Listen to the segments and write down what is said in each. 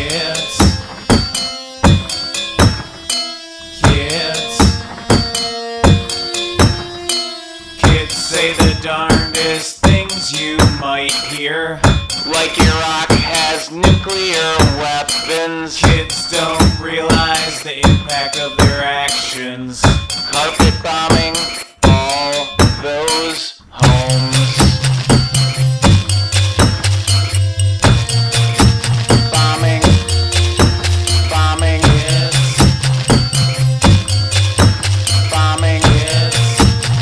Kids. Kids. Kids say the darndest things you might hear. Like Iraq has nuclear weapons. Kids don't realize the impact of their actions. Carpet bombing all those homes. Bombing. Bombing. Kids. Bombing. Kids.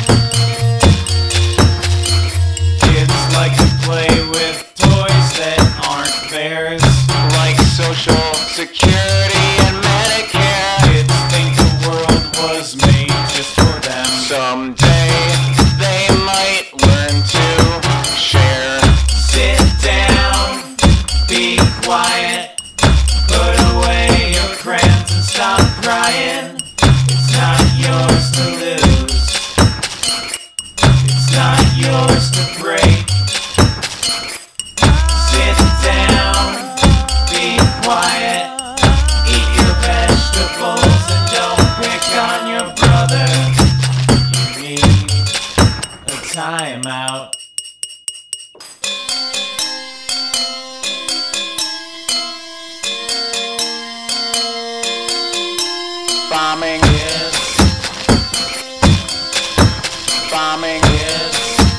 Kids like to play with toys that aren't theirs. Like Social Security and Medicare. Kids think the world was made just for them. Someday they might learn to share. Sit down, be quiet, put away your crayons and stop crying. It's not yours to lose. It's not yours to break. Sit down, be quiet, eat your vegetables and don't pick on your brother. You need a timeout. Bombing. Kids. Bombing. Kids.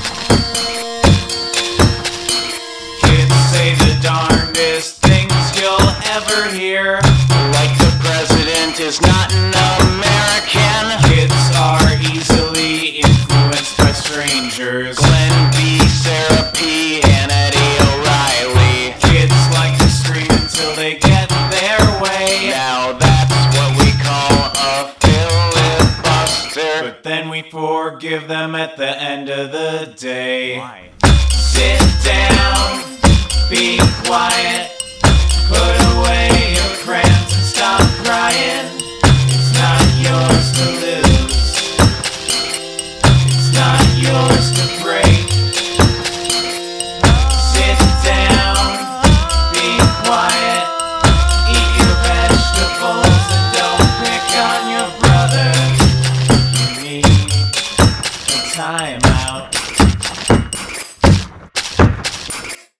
Kids say the darndest things you'll ever hear. Like the president is not an American. Kids are easily influenced by strangers. Glenn B, Sarah P, and Eddie O'Reilly. Kids like to scream until they get their way. Now that's what we call a filibuster. But then we forgive them at the end of the day. Why? Sit down, be quiet, put away your crayons and stop crying. It's not yours